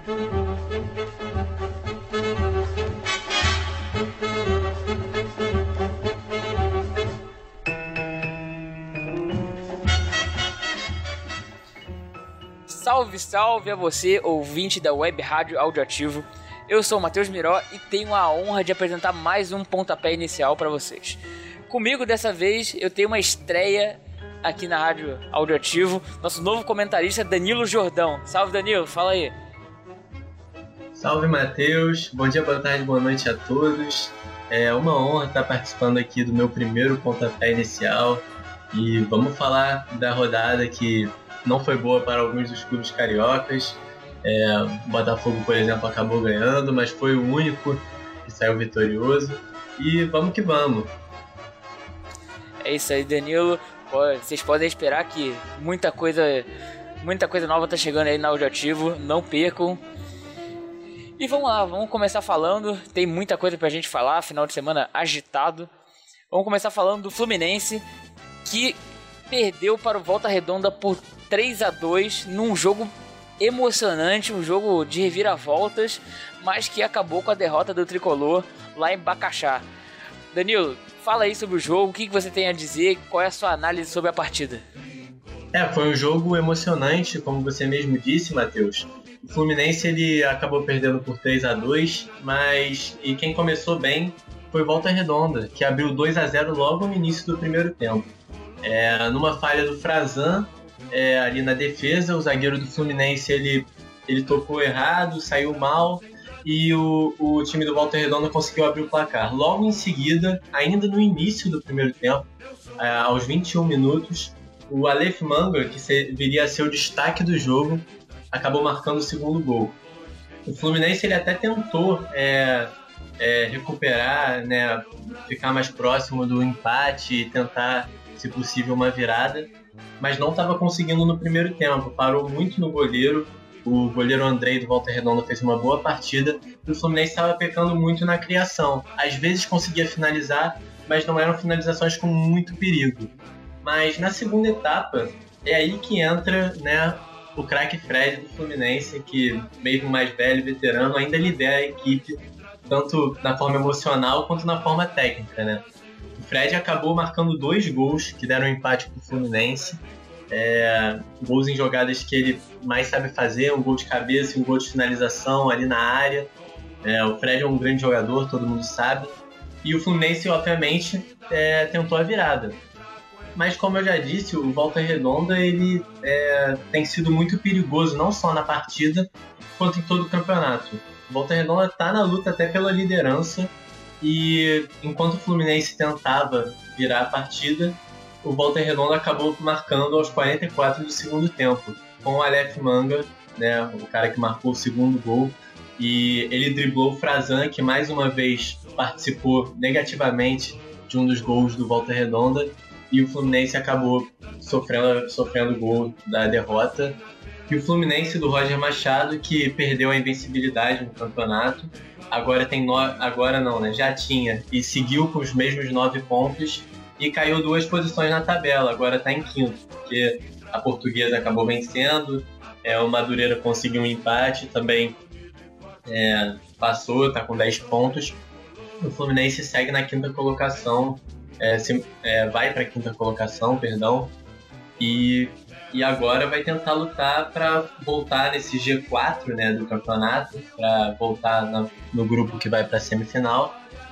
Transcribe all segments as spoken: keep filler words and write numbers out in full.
Salve, salve a você, ouvinte da Web Rádio Audioativo. Eu sou o Matheus Miró e tenho a honra de apresentar mais um pontapé inicial para vocês. Comigo dessa vez eu tenho uma estreia aqui na Rádio Audioativo, nosso novo comentarista Danilo Jordão. Salve, Danilo, fala aí. Salve, Matheus. Bom dia, boa tarde, boa noite a todos. É uma honra estar participando aqui do meu primeiro pontapé inicial e vamos falar da rodada que não foi boa para alguns dos clubes cariocas. É, o Botafogo, por exemplo, acabou ganhando, mas foi o único que saiu vitorioso. E vamos que vamos. É isso aí, Danilo. Vocês podem esperar que muita coisa, muita coisa nova tá chegando aí na Audioativo. Não percam. E vamos lá, vamos começar falando. Tem muita coisa pra gente falar, final de semana agitado. Vamos começar falando do Fluminense, que perdeu para o Volta Redonda por três a dois num jogo emocionante, um jogo de reviravoltas, mas que acabou com a derrota do Tricolor lá em Bacaxá. Danilo, fala aí sobre o jogo, o que você tem a dizer, qual é a sua análise sobre a partida? É, foi um jogo emocionante, como você mesmo disse, Matheus. O Fluminense ele acabou perdendo por três a dois, mas e quem começou bem foi o Volta Redonda, que abriu dois a zero logo no início do primeiro tempo. É, numa falha do Frazan, é, ali na defesa, o zagueiro do Fluminense ele, ele tocou errado, saiu mal e o, o time do Volta Redonda conseguiu abrir o placar. Logo em seguida, ainda no início do primeiro tempo, é, aos vinte e um minutos, o Aleph Manga, que se, viria a ser o destaque do jogo, acabou marcando o segundo gol. O Fluminense ele até tentou é, é, recuperar, né, ficar mais próximo do empate e tentar, se possível, uma virada, mas não estava conseguindo no primeiro tempo. Parou muito no goleiro. O goleiro Andrei do Volta Redonda fez uma boa partida e o Fluminense estava pecando muito na criação. Às vezes conseguia finalizar, mas não eram finalizações com muito perigo. Mas na segunda etapa, é aí que entra, né, o craque Fred do Fluminense, que mesmo mais velho, veterano, ainda lidera a equipe, tanto na forma emocional quanto na forma técnica, né? O Fred acabou marcando dois gols que deram empate para o Fluminense. É, gols em jogadas que ele mais sabe fazer, um gol de cabeça e um gol de finalização ali na área. É, o Fred é um grande jogador, todo mundo sabe. E o Fluminense, obviamente, é, tentou a virada. Mas, como eu já disse, o Volta Redonda ele, é, tem sido muito perigoso, não só na partida, quanto em todo o campeonato. O Volta Redonda está na luta até pela liderança. E enquanto o Fluminense tentava virar a partida, o Volta Redonda acabou marcando aos quarenta e quatro do segundo tempo, com o Aleph Manga, né, o cara que marcou o segundo gol, e ele driblou o Frazan, que mais uma vez participou negativamente de um dos gols do Volta Redonda, e o Fluminense acabou sofrendo, sofrendo o gol da derrota. E o Fluminense do Roger Machado, que perdeu a invencibilidade no campeonato, agora tem no... agora não, né? Já tinha e seguiu com os mesmos nove pontos e caiu duas posições na tabela. Agora está em quinto, porque a Portuguesa acabou vencendo, é, o Madureira conseguiu um empate, também é, passou, está com dez pontos. O Fluminense segue na quinta colocação, é, se, é, vai para a quinta colocação, perdão, e E agora vai tentar lutar para voltar nesse G quatro, né, do campeonato, para voltar na, no grupo que vai para a semifinal.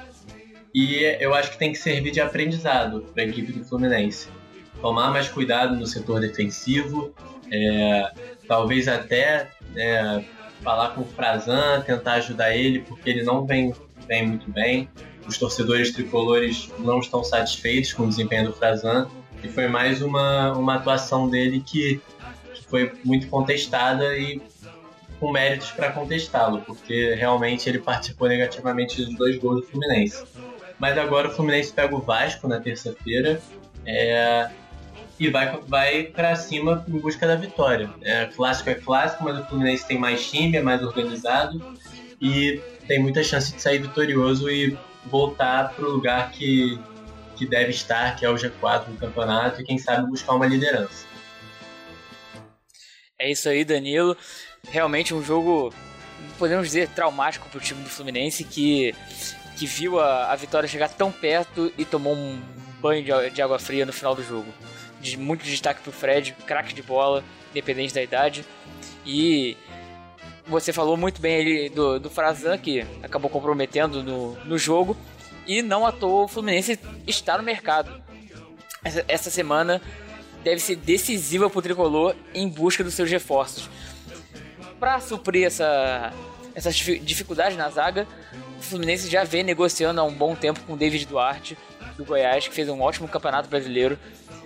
E eu acho que tem que servir de aprendizado para a equipe do Fluminense. Tomar mais cuidado no setor defensivo, é, talvez até é, falar com o Frazan, tentar ajudar ele, porque ele não vem, vem muito bem. Os torcedores tricolores não estão satisfeitos com o desempenho do Frazan. E foi mais uma, uma atuação dele que, que foi muito contestada e com méritos para contestá-lo, porque realmente ele participou negativamente dos dois gols do Fluminense. Mas agora o Fluminense pega o Vasco na terça-feira é, e vai, vai para cima em busca da vitória. É, clássico é clássico, mas o Fluminense tem mais time, é mais organizado e tem muita chance de sair vitorioso e voltar para o lugar que... que deve estar, que é o G quatro do campeonato, e quem sabe buscar uma liderança. É isso aí, Danilo. Realmente um jogo podemos dizer, traumático pro time do Fluminense, que, que viu a, a vitória chegar tão perto e tomou um banho de, de água fria no final do jogo. De muito destaque pro Fred, craque de bola, independente da idade. E você falou muito bem ali do, do Frazan, que acabou comprometendo no, no jogo. E não à toa o Fluminense está no mercado. Essa, essa semana deve ser decisiva para o Tricolor em busca dos seus reforços. Para suprir essa, essas dificuldades na zaga, o Fluminense já vem negociando há um bom tempo com o David Duarte, do Goiás, que fez um ótimo campeonato brasileiro.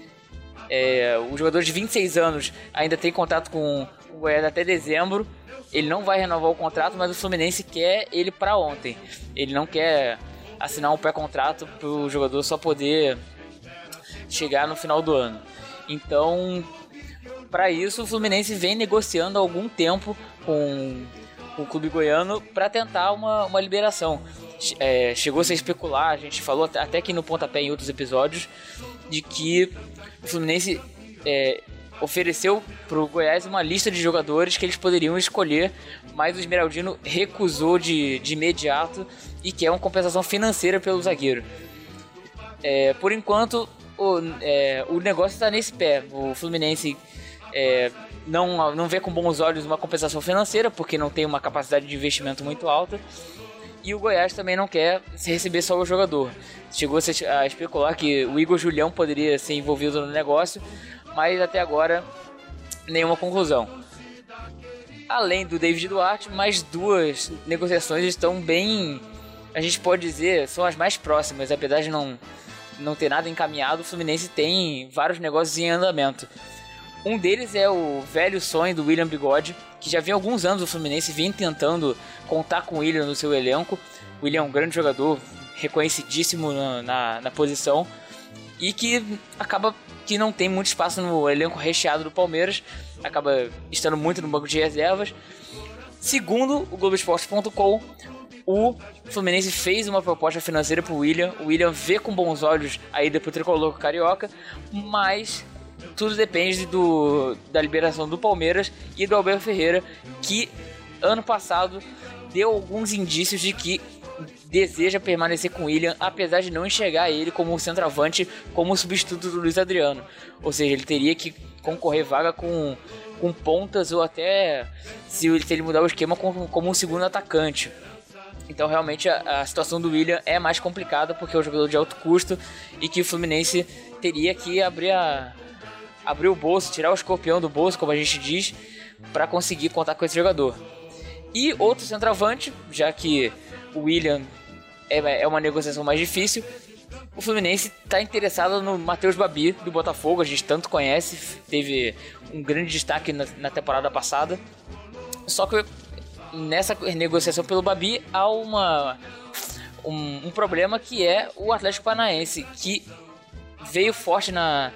É, o jogador de vinte e seis anos ainda tem contrato com o Goiás até dezembro. Ele não vai renovar o contrato, mas o Fluminense quer ele para ontem. Ele não quer assinar um pré-contrato para o jogador só poder chegar no final do ano. Então, para isso, o Fluminense vem negociando há algum tempo com, com o clube goiano para tentar uma, uma liberação. É, chegou-se a especular, a gente falou até aqui no Pontapé em outros episódios, de que o Fluminense é, ofereceu para o Goiás uma lista de jogadores que eles poderiam escolher, mas o Esmeraldino recusou de, de imediato e quer uma compensação financeira pelo zagueiro. É, por enquanto, o, é, o negócio está nesse pé. O Fluminense é, não, não vê com bons olhos uma compensação financeira, porque não tem uma capacidade de investimento muito alta. E o Goiás também não quer receber só o jogador. Chegou a especular que o Igor Julião poderia ser envolvido no negócio, mas até agora nenhuma conclusão. Além do David Duarte, mais duas negociações estão bem, a gente pode dizer, são as mais próximas. Apesar de não, não ter nada encaminhado, o Fluminense tem vários negócios em andamento. Um deles é o velho sonho do William Bigode, que já vem há alguns anos o Fluminense vem tentando contar com o William no seu elenco. O William é um grande jogador, reconhecidíssimo na, na, na posição, e que acaba que não tem muito espaço no elenco recheado do Palmeiras, acaba estando muito no banco de reservas. Segundo o Globoesporte ponto com, o Fluminense fez uma proposta financeira para o William. O William vê com bons olhos a ida para o Tricolor Carioca, mas tudo depende do, da liberação do Palmeiras e do Abel Ferreira, que ano passado deu alguns indícios de que deseja permanecer com o William, apesar de não enxergar ele como centroavante, como substituto do Luiz Adriano. Ou seja, ele teria que concorrer vaga com, com pontas, ou até, se ele, se ele mudar o esquema, como, como um segundo atacante. Então realmente a, a situação do William é mais complicada, porque é um jogador de alto custo e que o Fluminense teria que abrir, a, abrir o bolso, tirar o escorpião do bolso, como a gente diz, para conseguir contar com esse jogador. E outro centroavante, já que o William é, é uma negociação mais difícil, o Fluminense está interessado no Matheus Babi, do Botafogo. A gente tanto conhece, teve um grande destaque na, na temporada passada. Só que nessa negociação pelo Babi há uma, um, um problema, que é o Atlético Paranaense, que veio forte na,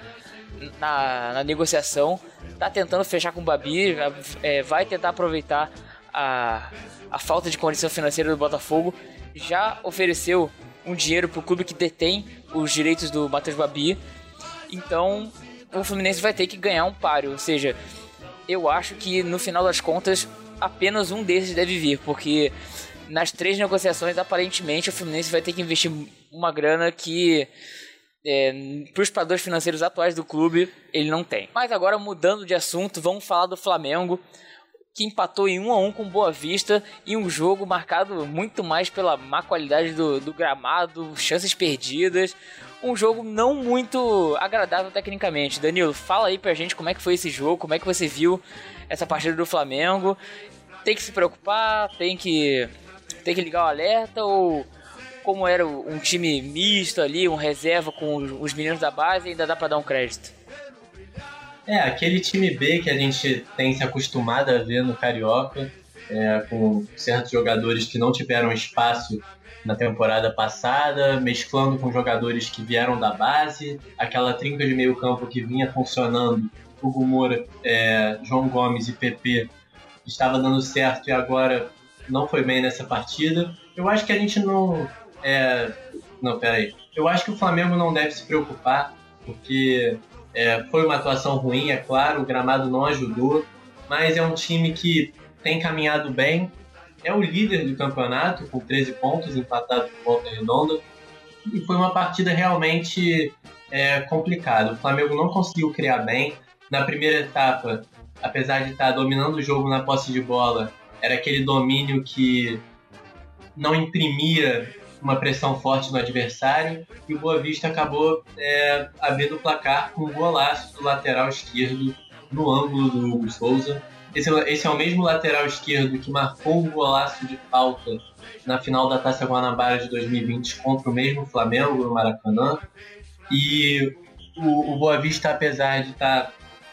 na, na negociação, está tentando fechar com o Babi, é, vai tentar aproveitar a, a falta de condição financeira do Botafogo. Já ofereceu um dinheiro para o clube que detém os direitos do Matheus Babi. Então o Fluminense vai ter que ganhar um páreo. Ou seja, eu acho que no final das contas apenas um desses deve vir, porque nas três negociações aparentemente o Fluminense vai ter que investir uma grana que é, para os padrões financeiros atuais do clube ele não tem. Mas agora, mudando de assunto, vamos falar do Flamengo, que empatou em um a um com Boa Vista, em um jogo marcado muito mais pela má qualidade do, do gramado, chances perdidas, um jogo não muito agradável tecnicamente. Danilo, fala aí pra gente como é que foi esse jogo, como é que você viu essa partida do Flamengo. Tem que se preocupar, tem que, tem que ligar o alerta, ou como era um time misto ali, um reserva com os meninos da base, ainda dá pra dar um crédito? É, aquele time B que a gente tem se acostumado a ver no Carioca, é, com certos jogadores que não tiveram espaço na temporada passada, mesclando com jogadores que vieram da base, aquela trinca de meio campo que vinha funcionando, Hugo Moura, é, João Gomes e P P, estava dando certo e agora não foi bem nessa partida. Eu acho que a gente não... É, não, peraí. Eu acho que o Flamengo não deve se preocupar, porque... É, foi uma atuação ruim, é claro, o gramado não ajudou, mas é um time que tem caminhado bem, é o líder do campeonato, com treze pontos, empatado com Volta Redonda. E foi uma partida realmente é, complicada. O Flamengo não conseguiu criar bem. Na primeira etapa, apesar de estar dominando o jogo na posse de bola, era aquele domínio que não imprimia uma pressão forte no adversário. E o Boa Vista acabou é, abrindo o placar com um golaço do lateral esquerdo no ângulo do Hugo Souza. Esse, esse é o mesmo lateral esquerdo que marcou um golaço de falta na final da Taça Guanabara de dois mil e vinte contra o mesmo Flamengo no Maracanã. E o, o Boa Vista, apesar de estar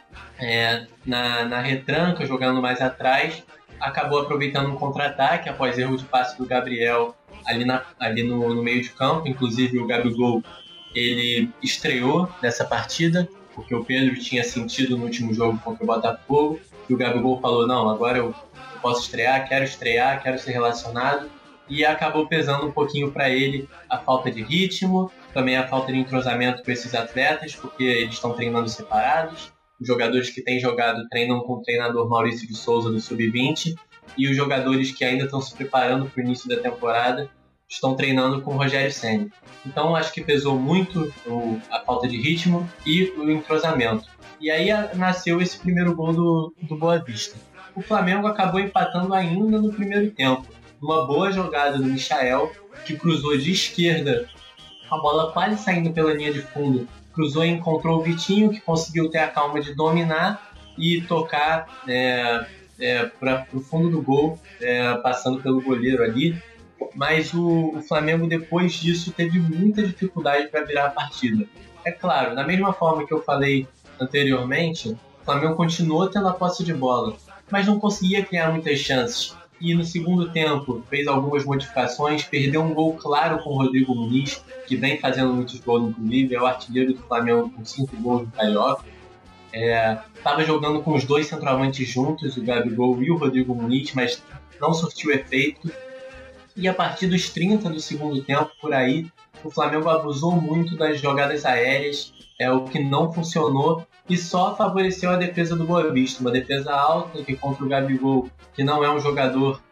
é, na, na retranca, jogando mais atrás, acabou aproveitando um contra-ataque após erro de passe do Gabriel ali, na, ali no, no meio de campo. Inclusive o Gabigol, ele estreou nessa partida, porque o Pedro tinha sentido no último jogo contra o Botafogo, e o Gabigol falou, não, agora eu, eu posso estrear, quero estrear, quero ser relacionado, e acabou pesando um pouquinho para ele a falta de ritmo, também a falta de entrosamento com esses atletas, porque eles estão treinando separados. Os jogadores que têm jogado treinam com o treinador Maurício de Souza do sub vinte, e os jogadores que ainda estão se preparando para o início da temporada estão treinando com o Rogério Ceni. Então acho que pesou muito o, a falta de ritmo e o entrosamento. E aí a, nasceu esse primeiro gol do, do Boa Vista. O Flamengo acabou empatando ainda no primeiro tempo. Uma boa jogada do Michael, que cruzou de esquerda, a bola quase saindo pela linha de fundo. Cruzou e encontrou o Vitinho, que conseguiu ter a calma de dominar e tocar é, é, para o fundo do gol, é, passando pelo goleiro ali. Mas o, o Flamengo, depois disso, teve muita dificuldade para virar a partida. É claro, da mesma forma que eu falei anteriormente, o Flamengo continuou tendo a posse de bola, mas não conseguia criar muitas chances. E no segundo tempo fez algumas modificações, perdeu um gol claro com o Rodrigo Muniz, que vem fazendo muitos gols, inclusive, é o artilheiro do Flamengo com cinco gols no Carioca. Estava é, jogando com os dois centroavantes juntos, o Gabigol e o Rodrigo Muniz, mas não surtiu efeito. E a partir dos trinta do segundo tempo, por aí, o Flamengo abusou muito das jogadas aéreas, é o que não funcionou e só favoreceu a defesa do Boa Vista. Uma defesa alta que contra o Gabigol, que não é um jogador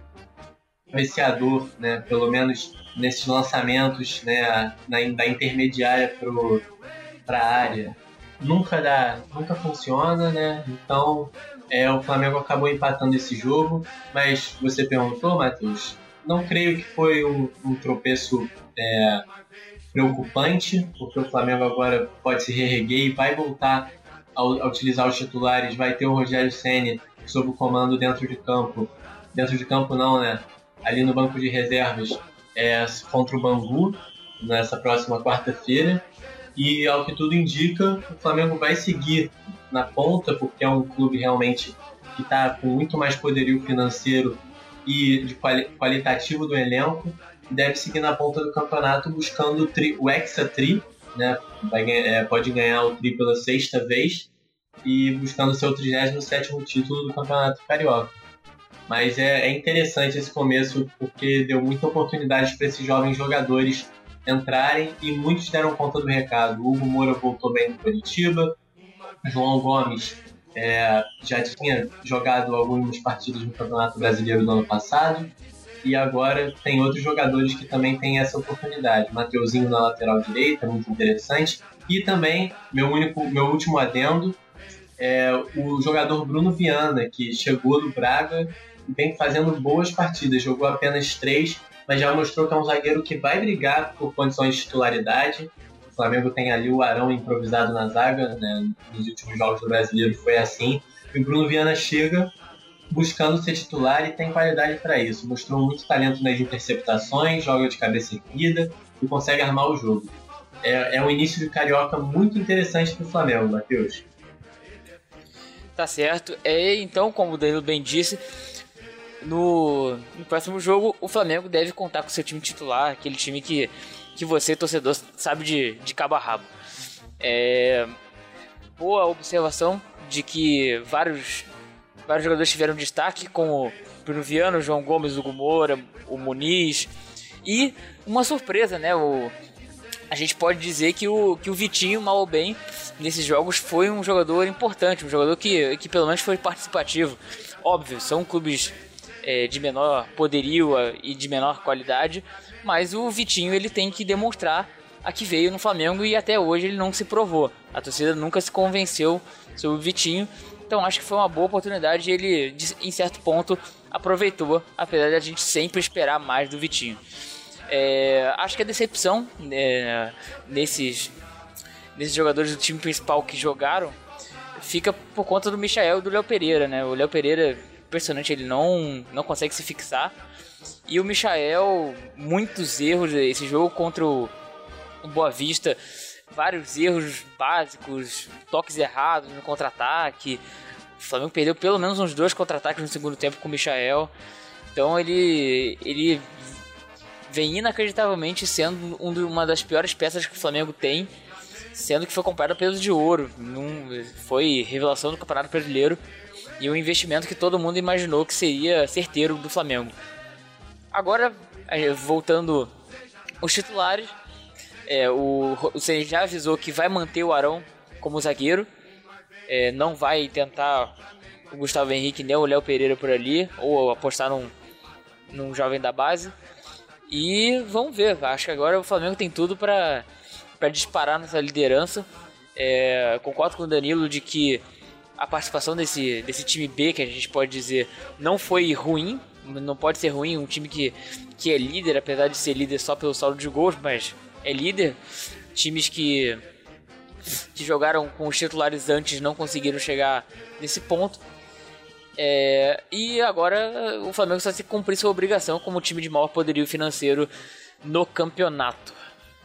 apreciador, né, pelo menos nesses lançamentos, né, na, da intermediária para a área, nunca dá, nunca funciona, né? Então é, o Flamengo acabou empatando esse jogo, mas você perguntou, Matheus, não creio que foi um, um tropeço é, preocupante, porque o Flamengo agora pode se reerguer e vai voltar a, a utilizar os titulares, vai ter o Rogério Ceni sob o comando dentro de campo, dentro de campo não, né? Ali no banco de reservas, é, contra o Bangu, nessa próxima quarta-feira, e ao que tudo indica, o Flamengo vai seguir na ponta, porque é um clube realmente que está com muito mais poderio financeiro e de quali- qualitativo do elenco, deve seguir na ponta do campeonato buscando o, tri, o Hexa-Tri, né? Vai, é, pode ganhar o Tri pela sexta vez e buscando seu trigésimo sétimo título do Campeonato Carioca. Mas é, é interessante esse começo porque deu muita oportunidade para esses jovens jogadores entrarem e muitos deram conta do recado. O Hugo Moura voltou bem no Curitiba, João Gomes é, já tinha jogado algumas partidas no Campeonato Brasileiro do ano passado e agora tem outros jogadores que também têm essa oportunidade. Mateuzinho na lateral direita, muito interessante. E também, meu, único, meu último adendo, é o jogador Bruno Viana, que chegou do Braga e vem fazendo boas partidas. Jogou apenas três, mas já mostrou que é um zagueiro que vai brigar por condições de titularidade. O Flamengo tem ali o Arão improvisado na zaga, né? Nos últimos jogos do Brasileiro foi assim. E o Bruno Viana chega buscando ser titular e tem qualidade para isso. Mostrou muito talento nas interceptações, joga de cabeça erguida e consegue armar o jogo. É, é um início de Carioca muito interessante para o Flamengo, Matheus. Tá certo. É, então, como o Danilo bem disse, no, no próximo jogo o Flamengo deve contar com seu time titular, aquele time que, que você, torcedor, sabe de, de cabo a rabo. É, boa observação de que vários, vários jogadores tiveram destaque, como Bruno Viana, o João Gomes, o Hugo Moura, o Muniz, e uma surpresa, né? O, a gente pode dizer que o, que o Vitinho, mal ou bem, nesses jogos foi um jogador importante, um jogador que, que pelo menos foi participativo. Óbvio, são clubes é, de menor poderio e de menor qualidade, mas o Vitinho ele tem que demonstrar a que veio no Flamengo e até hoje ele não se provou. A torcida nunca se convenceu sobre o Vitinho, então acho que foi uma boa oportunidade e ele, em certo ponto, aproveitou, apesar de a gente sempre esperar mais do Vitinho. É, acho que a decepção é, nesses, nesses jogadores do time principal que jogaram fica por conta do Michael e do Léo Pereira, né? O Léo Pereira, impressionante, ele não, não consegue se fixar. E o Michael, muitos erros esse jogo contra o, o Boa Vista, vários erros básicos, toques errados no contra-ataque. O Flamengo perdeu pelo menos uns dois contra-ataques no segundo tempo com o Michael. Então ele, ele vem inacreditavelmente sendo uma das piores peças que o Flamengo tem, sendo que foi comprado a peso de ouro. Num, foi revelação do Campeonato Brasileiro e um investimento que todo mundo imaginou que seria certeiro do Flamengo. Agora, voltando aos titulares, é, o, o Ceni já avisou que vai manter o Arão como zagueiro, é, não vai tentar o Gustavo Henrique nem o Léo Pereira por ali, ou apostar num, num jovem da base. E vamos ver, acho que agora o Flamengo tem tudo para para disparar nessa liderança. É, concordo com o Danilo de que a participação desse, desse time B, que a gente pode dizer, não foi ruim. Não pode ser ruim um time que, que é líder, apesar de ser líder só pelo saldo de gols, mas é líder. Times que, que jogaram com os titulares antes não conseguiram chegar nesse ponto. É, e agora o Flamengo só se cumprir sua obrigação como time de maior poderio financeiro no campeonato.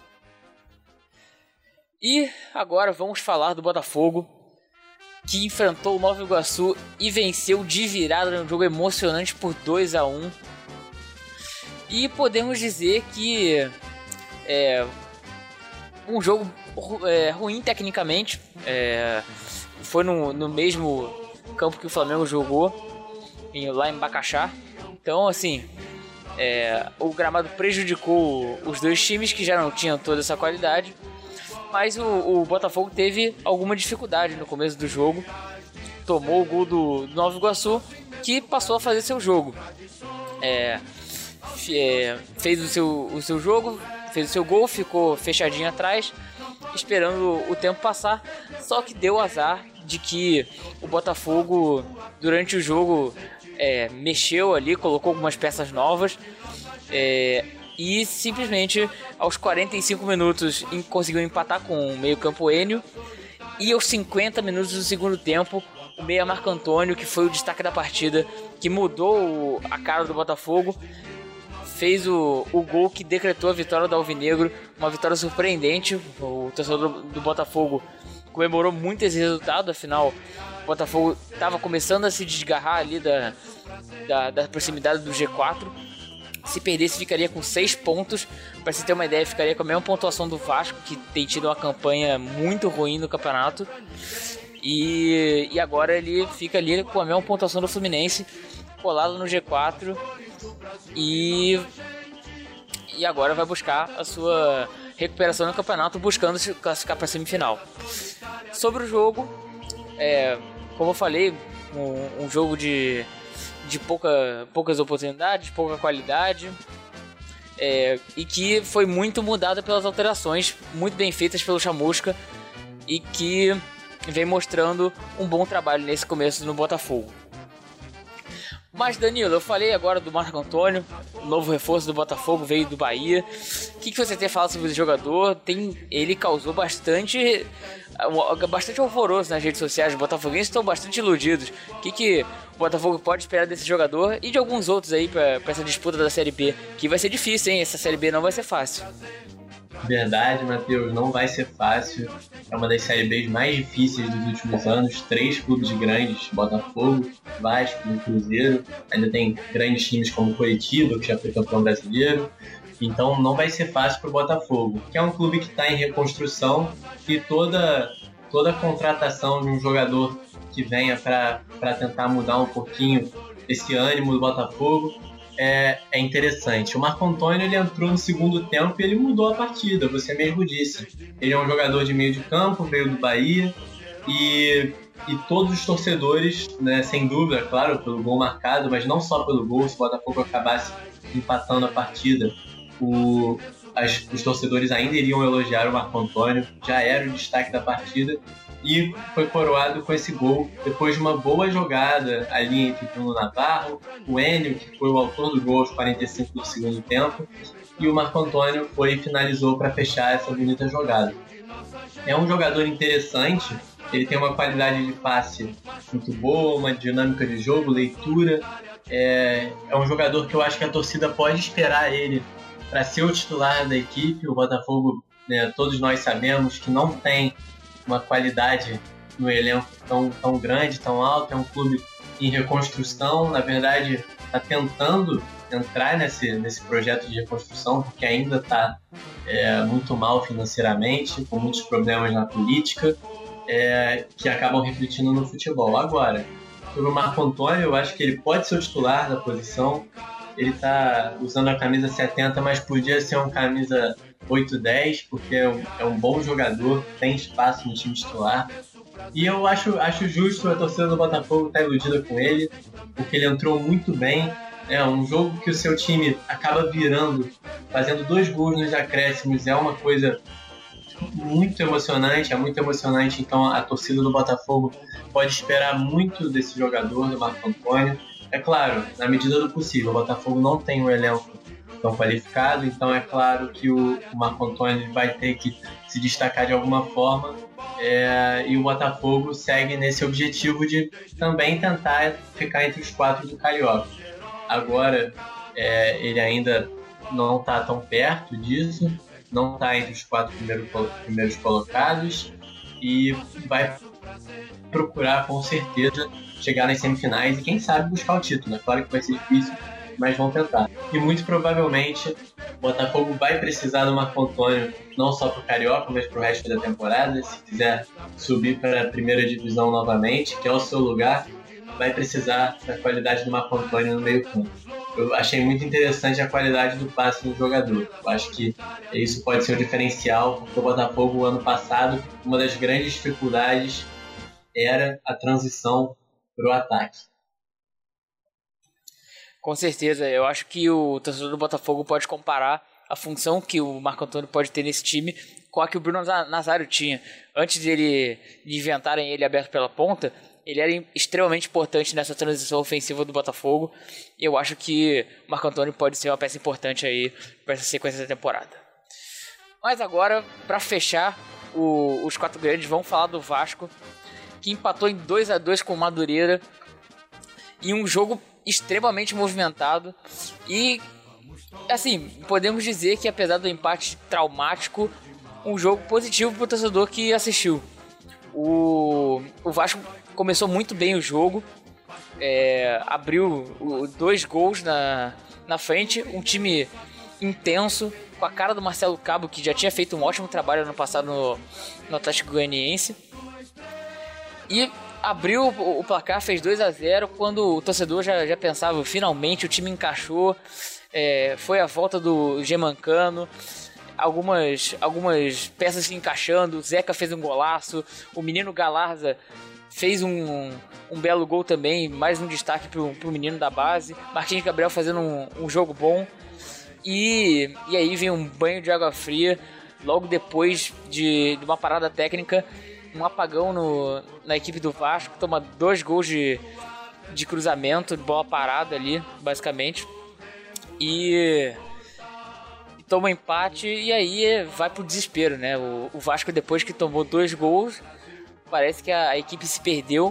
E agora vamos falar do Botafogo, que enfrentou o Nova Iguaçu e venceu de virada num jogo emocionante por dois a um. E podemos dizer que é um jogo é, ruim tecnicamente, é, foi no, no mesmo campo que o Flamengo jogou, em, lá em Bacaxá. Então, assim, é, o gramado prejudicou os dois times que já não tinham toda essa qualidade. Mas o, o Botafogo teve alguma dificuldade no começo do jogo. Tomou o gol do, do Nova Iguaçu, que passou a fazer seu jogo. É, é, fez o seu, o seu jogo, fez o seu gol, ficou fechadinho atrás, esperando o tempo passar. Só que deu azar de que o Botafogo, durante o jogo, é, mexeu ali, colocou algumas peças novas. É, E simplesmente aos quarenta e cinco minutos conseguiu empatar com o meio-campo Enio. E aos cinquenta minutos do segundo tempo, o meia Marco Antônio, que foi o destaque da partida, que mudou a cara do Botafogo, fez o, o gol que decretou a vitória do Alvinegro. Uma vitória surpreendente. O torcedor do, do Botafogo comemorou muito esse resultado. Afinal, o Botafogo estava começando a se desgarrar ali da, da, da proximidade do G quatro. Se perdesse, ficaria com seis pontos. Para se ter uma ideia, ficaria com a mesma pontuação do Vasco, que tem tido uma campanha muito ruim no campeonato. E, e agora ele fica ali com a mesma pontuação do Fluminense, colado no G quatro. E, e agora vai buscar a sua recuperação no campeonato, buscando se classificar para a semifinal. Sobre o jogo, é, como eu falei, um, um jogo de... de pouca, poucas oportunidades, pouca qualidade, é, e que foi muito mudada pelas alterações muito bem feitas pelo Chamusca e que vem mostrando um bom trabalho nesse começo no Botafogo. Mas, Danilo, eu falei agora do Marco Antônio, novo reforço do Botafogo, veio do Bahia. O que, que você tem a falar sobre esse jogador? Tem, ele causou bastante, bastante alvoroço nas redes sociais. Os botafoguenses estão bastante iludidos. O que, que o Botafogo pode esperar desse jogador e de alguns outros aí para essa disputa da Série B? Que vai ser difícil, hein? Essa Série B não vai ser fácil. Verdade, Matheus, não vai ser fácil. É uma das Série Bs mais difíceis dos últimos anos. Três clubes grandes, Botafogo, Vasco e Cruzeiro. Ainda tem grandes times como Coritiba, que já foi campeão brasileiro. Então não vai ser fácil para o Botafogo, que é um clube que está em reconstrução, e toda, toda contratação de um jogador que venha para tentar mudar um pouquinho esse ânimo do Botafogo É, é interessante. O Marco Antônio, ele entrou no segundo tempo e ele mudou a partida, você mesmo disse. Ele é um jogador de meio de campo, veio do Bahia, e e todos os torcedores, né, sem dúvida, claro, pelo gol marcado, mas não só pelo gol, se o Botafogo acabasse empatando a partida, o, as, os torcedores ainda iriam elogiar o Marco Antônio, já era o destaque da partida, e foi coroado com esse gol depois de uma boa jogada ali entre o Bruno Navarro, o Enio, que foi o autor do gol aos quarenta e cinco do segundo tempo, e o Marco Antônio foi e finalizou para fechar essa bonita jogada. É um jogador interessante, ele tem uma qualidade de passe muito boa, uma dinâmica de jogo, leitura. É, é um jogador que eu acho que a torcida pode esperar ele para ser o titular da equipe. O Botafogo, né, todos nós sabemos que não tem uma qualidade no elenco tão, tão grande, tão alta. É um clube em reconstrução, na verdade está tentando entrar nesse, nesse projeto de reconstrução, porque ainda está é, muito mal financeiramente, com muitos problemas na política, é, que acabam refletindo no futebol. Agora, sobre o Marco Antônio, eu acho que ele pode ser o titular da posição. Ele está usando a camisa setenta, mas podia ser um camisa oito dez, porque é um, é um bom jogador, tem espaço no time titular. E eu acho, acho justo a torcida do Botafogo estar iludida com ele, porque ele entrou muito bem. É um jogo que o seu time acaba virando, fazendo dois gols nos acréscimos, é uma coisa muito emocionante, é muito emocionante. Então a torcida do Botafogo pode esperar muito desse jogador, do Marco Antônio. É claro, na medida do possível, o Botafogo não tem um elenco tão qualificado, então é claro que o Marco Antônio vai ter que se destacar de alguma forma, é, e o Botafogo segue nesse objetivo de também tentar ficar entre os quatro do Carioca. Agora, é, ele ainda não está tão perto disso, não está entre os quatro primeiros, primeiros colocados e vai procurar, com certeza, chegar nas semifinais e, quem sabe, buscar o título. É claro que vai ser difícil, mas vão tentar. E muito provavelmente o Botafogo vai precisar do Marco Antônio não só para o Carioca, mas para o resto da temporada. Se quiser subir para a primeira divisão novamente, que é o seu lugar, vai precisar da qualidade do Marco Antônio no meio campo. Eu achei muito interessante a qualidade do passe do jogador. Eu acho que isso pode ser um diferencial, porque o Botafogo, ano passado, uma das grandes dificuldades era a transição para o ataque. Com certeza, eu acho que o torcedor do Botafogo pode comparar a função que o Marco Antônio pode ter nesse time com a que o Bruno Nazário tinha. Antes de, ele, de inventarem ele aberto pela ponta, ele era extremamente importante nessa transição ofensiva do Botafogo. E eu acho que o Marco Antônio pode ser uma peça importante aí para essa sequência da temporada. Mas agora, para fechar, o, os quatro grandes, vão falar do Vasco, que empatou em dois a dois com o Madureira, em um jogo extremamente movimentado. E, assim, podemos dizer que, apesar do empate traumático, um jogo positivo para o torcedor que assistiu. O, o Vasco começou muito bem o jogo, é, abriu o, dois gols na, na frente, um time intenso, com a cara do Marcelo Cabo, que já tinha feito um ótimo trabalho ano passado no, no Atlético Goianiense, e abriu o, o placar, fez dois a zero, quando o torcedor já, já pensava, finalmente o time encaixou, é, foi a volta do Germancano, algumas, algumas peças se encaixando, o Zeca fez um golaço, o menino Galarza fez um, um belo gol também, mais um destaque pro, pro menino da base, Marquinhos Gabriel fazendo um, um jogo bom, e, e aí vem um banho de água fria, logo depois de, de uma parada técnica, um apagão no, na equipe do Vasco, toma dois gols de, de cruzamento, de bola parada ali, basicamente, e toma um empate, e aí vai pro desespero, né? O, o Vasco, depois que tomou dois gols, parece que a, a equipe se perdeu,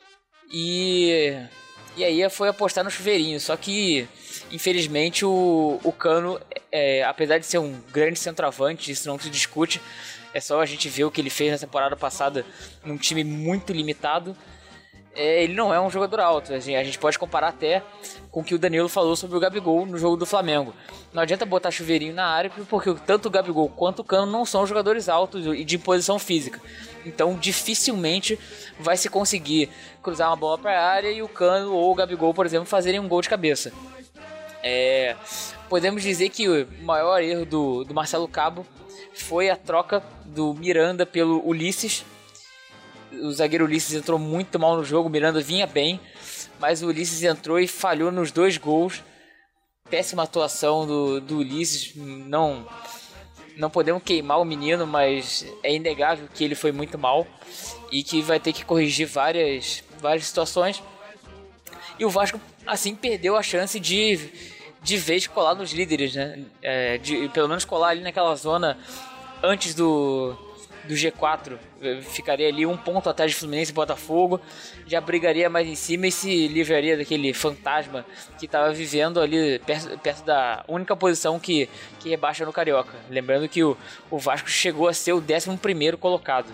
e, e aí foi apostar no chuveirinho, só que infelizmente o, o Cano, é, apesar de ser um grande centroavante, isso não se discute, é só a gente ver o que ele fez na temporada passada num time muito limitado, é, ele não é um jogador alto. A gente, a gente pode comparar até com o que o Danilo falou sobre o Gabigol no jogo do Flamengo. Não adianta botar chuveirinho na área, porque tanto o Gabigol quanto o Cano não são jogadores altos e de imposição física. Então dificilmente vai se conseguir cruzar uma bola para a área e o Cano ou o Gabigol, por exemplo, fazerem um gol de cabeça. É, podemos dizer que o maior erro do, do Marcelo Cabo foi a troca do Miranda pelo Ulisses. o zagueiro Ulisses entrou muito mal no jogo, o Miranda vinha bem, mas o Ulisses entrou e falhou nos dois gols. Péssima atuação do, do Ulisses, não, não podemos queimar o menino, mas é inegável que ele foi muito mal e que vai ter que corrigir várias, várias situações. E o Vasco, assim, perdeu a chance de, de vez colar nos líderes, né? É, de, pelo menos colar ali naquela zona antes do, do G quatro. Ficaria ali um ponto atrás de Fluminense e Botafogo, já brigaria mais em cima e se livraria daquele fantasma que estava vivendo ali perto, perto da única posição que, que rebaixa no Carioca. Lembrando que o, o Vasco chegou a ser o décimo primeiro colocado.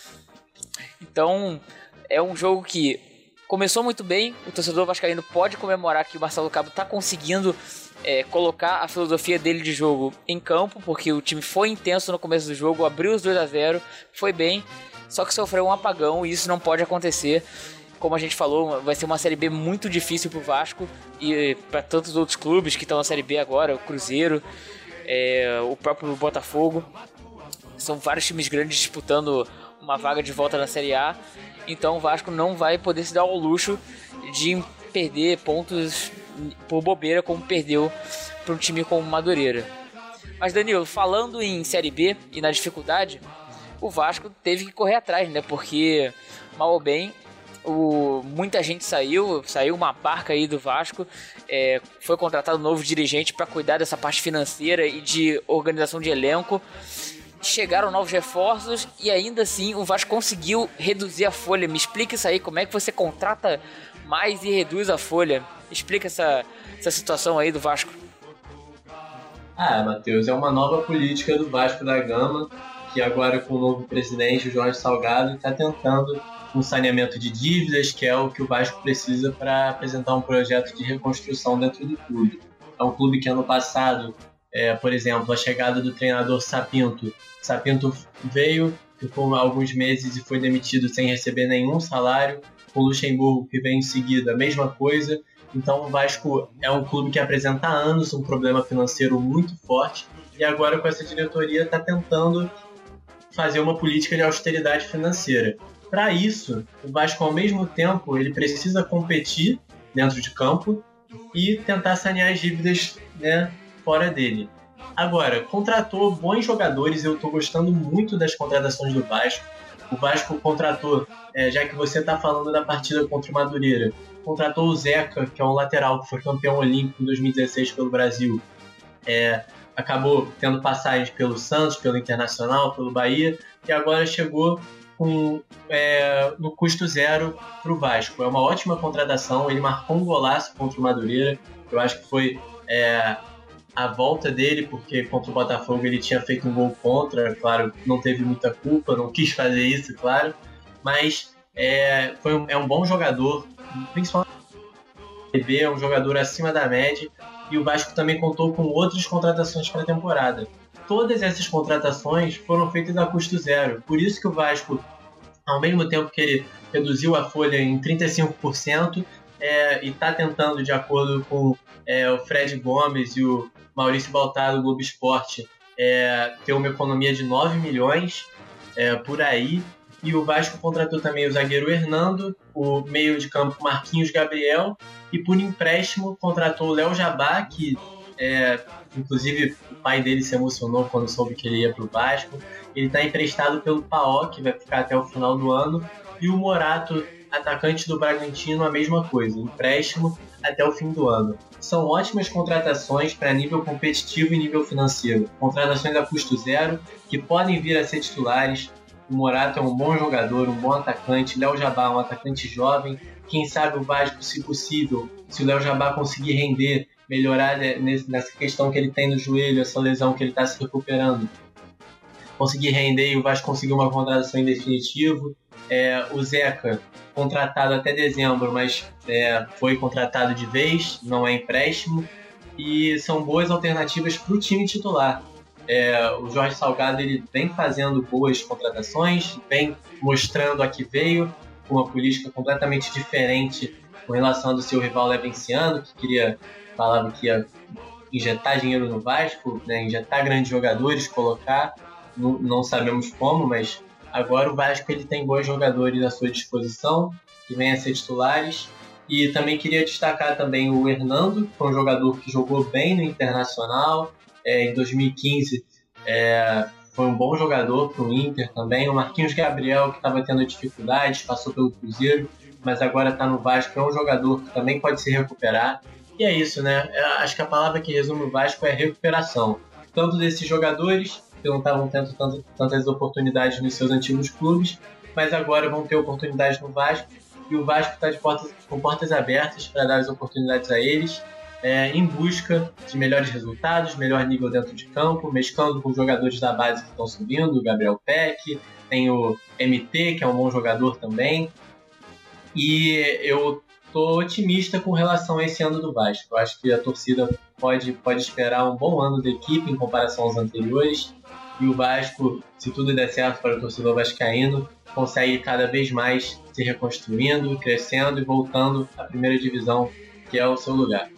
Então, é um jogo que começou muito bem, o torcedor vascaíno pode comemorar que o Marcelo Cabo está conseguindo é, colocar a filosofia dele de jogo em campo, porque o time foi intenso no começo do jogo, abriu os dois a zero, foi bem, só que sofreu um apagão e isso não pode acontecer. Como a gente falou, vai ser uma Série B muito difícil para o Vasco e para tantos outros clubes que estão na Série B agora, o Cruzeiro, é, o próprio Botafogo. São vários times grandes disputando uma vaga de volta na Série A. Então o Vasco não vai poder se dar ao luxo de perder pontos por bobeira como perdeu para um time como o Madureira. Mas Danilo, falando em Série B e na dificuldade, o Vasco teve que correr atrás, né? Porque, mal ou bem, o, muita gente saiu, saiu uma barca aí do Vasco, é, foi contratado um novo dirigente para cuidar dessa parte financeira e de organização de elenco. Chegaram novos reforços e ainda assim o Vasco conseguiu reduzir a folha. Me explica isso aí, como é que você contrata mais e reduz a folha? Explica essa, essa situação aí do Vasco. Ah, Matheus, é uma nova política do Vasco da Gama, que agora com o novo presidente, o Jorge Salgado, está tentando um saneamento de dívidas, que é o que o Vasco precisa para apresentar um projeto de reconstrução dentro do clube. É um clube que ano passado, é, por exemplo, a chegada do treinador Sapinto, Sapinto veio, ficou alguns meses e foi demitido sem receber nenhum salário. O Luxemburgo, que vem em seguida, a mesma coisa. Então o Vasco é um clube que apresenta há anos um problema financeiro muito forte e agora com essa diretoria está tentando fazer uma política de austeridade financeira. Para isso, o Vasco, ao mesmo tempo, ele precisa competir dentro de campo e tentar sanear as dívidas, né, fora dele. Agora, contratou bons jogadores, eu estou gostando muito das contratações do Vasco. O Vasco contratou, é, já que você está falando da partida contra o Madureira, contratou o Zeca, que é um lateral que foi campeão olímpico em dois mil e dezesseis pelo Brasil. É, acabou tendo passagens pelo Santos, pelo Internacional, pelo Bahia, e agora chegou com, é, no custo zero para o Vasco. É uma ótima contratação, ele marcou um golaço contra o Madureira, eu acho que foi é, a volta dele, porque contra o Botafogo ele tinha feito um gol contra, claro, não teve muita culpa, não quis fazer isso, claro, mas é, foi um, é um bom jogador, principalmente é um jogador acima da média, e o Vasco também contou com outras contratações para a temporada. Todas essas contratações foram feitas a custo zero, por isso que o Vasco, ao mesmo tempo que ele reduziu a folha em trinta e cinco por cento, é, e está tentando, de acordo com é, o Fred Gomes e o Maurício Baltar do Globo Esporte, é, ter uma economia de nove milhões é, por aí. E o Vasco contratou também o zagueiro Hernando, o meio de campo Marquinhos Gabriel, e por empréstimo contratou o Léo Jabá, que é, inclusive o pai dele se emocionou quando soube que ele ia para o Vasco. Ele está emprestado pelo P A O, que vai ficar até o final do ano, e o Morato, atacante do Bragantino, a mesma coisa, empréstimo até o fim do ano. São ótimas contratações para nível competitivo e nível financeiro. Contratações a custo zero, que podem vir a ser titulares. O Morato é um bom jogador, um bom atacante. Léo Jabá, um atacante jovem. Quem sabe o Vasco, se possível, se o Léo Jabá conseguir render, melhorar nessa questão que ele tem no joelho, essa lesão que ele está se recuperando, conseguir render e o Vasco conseguir uma contratação em definitivo. É, o Zeca, contratado até dezembro, mas é, foi contratado de vez, não é empréstimo, e são boas alternativas para o time titular. É, o Jorge Salgado ele vem fazendo boas contratações, vem mostrando a que veio, com uma política completamente diferente com relação ao do seu rival Levenciano, que queria, falava que ia injetar dinheiro no Vasco, né, injetar grandes jogadores, colocar, não, não sabemos como, mas Agora o Vasco ele tem bons jogadores à sua disposição, que vêm a ser titulares. E também queria destacar também o Hernando, que foi um jogador que jogou bem no Internacional. É, em dois mil e quinze é, foi um bom jogador para o Inter também. O Marquinhos Gabriel, que estava tendo dificuldades, passou pelo Cruzeiro, mas agora está no Vasco, é um jogador que também pode se recuperar. E é isso, né? Acho que a palavra que resume o Vasco é recuperação. Tanto desses jogadores, que não estavam tendo tanto, tantas oportunidades nos seus antigos clubes, mas agora vão ter oportunidades no Vasco, e o Vasco está de portas, com portas abertas para dar as oportunidades a eles, é, em busca de melhores resultados, melhor nível dentro de campo, mesclando com jogadores da base que estão subindo, o Gabriel Peck, tem o M T, que é um bom jogador também, e eu estou otimista com relação a esse ano do Vasco. Eu acho que a torcida pode, pode esperar um bom ano da equipe em comparação aos anteriores, e o Vasco, se tudo der certo para o torcedor vascaíno, consegue cada vez mais se reconstruindo, crescendo e voltando à primeira divisão, que é o seu lugar.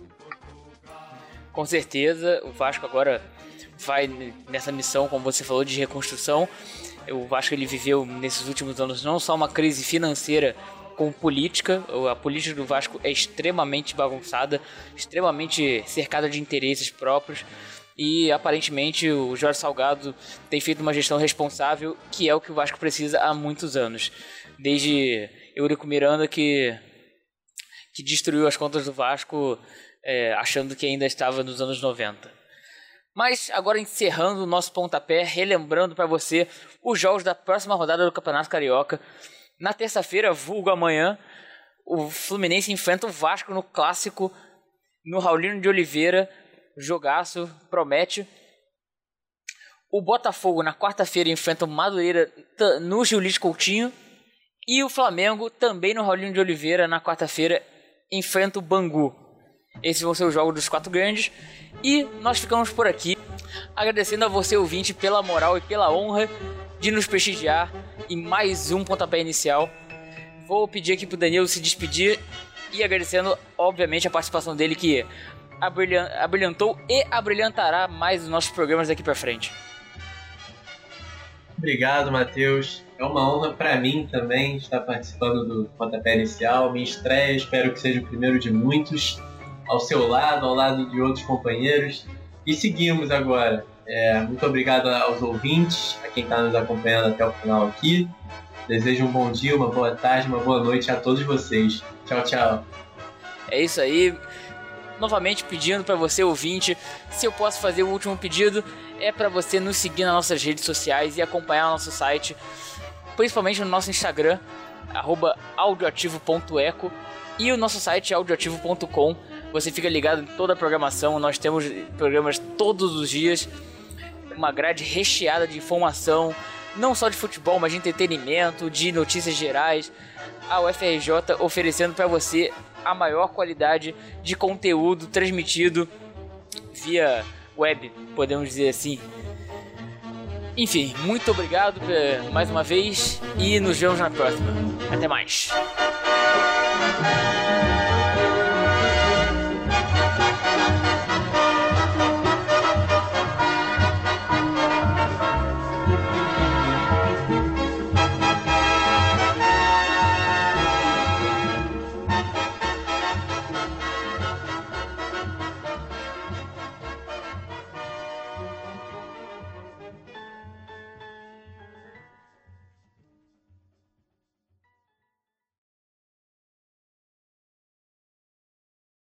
Com certeza, o Vasco agora vai nessa missão, como você falou, de reconstrução. O Vasco ele viveu nesses últimos anos não só uma crise financeira, com política. A política do Vasco é extremamente bagunçada, extremamente cercada de interesses próprios, e aparentemente o Jorge Salgado tem feito uma gestão responsável, que é o que o Vasco precisa há muitos anos, desde Eurico Miranda, que, que destruiu as contas do Vasco, é, achando que ainda estava nos anos noventa. Mas agora, encerrando o nosso pontapé, relembrando para você os jogos da próxima rodada do Campeonato Carioca. Na terça-feira, vulgo amanhã, o Fluminense enfrenta o Vasco no clássico, no Raulino de Oliveira. Jogaço, promete. O Botafogo na quarta-feira enfrenta o Madureira no Giulito Coutinho. E o Flamengo também no Raulino de Oliveira na quarta-feira enfrenta o Bangu. Esses vão ser os jogos dos quatro grandes. E nós ficamos por aqui, agradecendo a você, ouvinte, pela moral e pela honra de nos prestigiar em mais um pontapé inicial. Vou pedir aqui pro Danilo se despedir e agradecendo, obviamente, a participação dele, que abrilhantou e abrilhantará mais os nossos programas daqui pra frente. Obrigado, Matheus. É uma honra para mim também estar participando do pontapé inicial. Minha estreia, espero que seja o primeiro de muitos, ao seu lado, ao lado de outros companheiros. E seguimos agora. É, muito obrigado aos ouvintes, a quem está nos acompanhando até o final aqui. Desejo um bom dia, uma boa tarde, uma boa noite a todos vocês. Tchau, tchau. É isso aí. Novamente pedindo para você, ouvinte, se eu posso fazer o último pedido, é para você nos seguir nas nossas redes sociais e acompanhar o nosso site, principalmente no nosso Instagram, arroba audioativo ponto eco, e o nosso site audioativo ponto com. Você fica ligado em toda a programação, nós temos programas todos os dias, uma grade recheada de informação, não só de futebol, mas de entretenimento, de notícias gerais. A U F R J oferecendo para você a maior qualidade de conteúdo transmitido via web, podemos dizer assim. Enfim, muito obrigado mais uma vez e nos vemos na próxima. Até mais.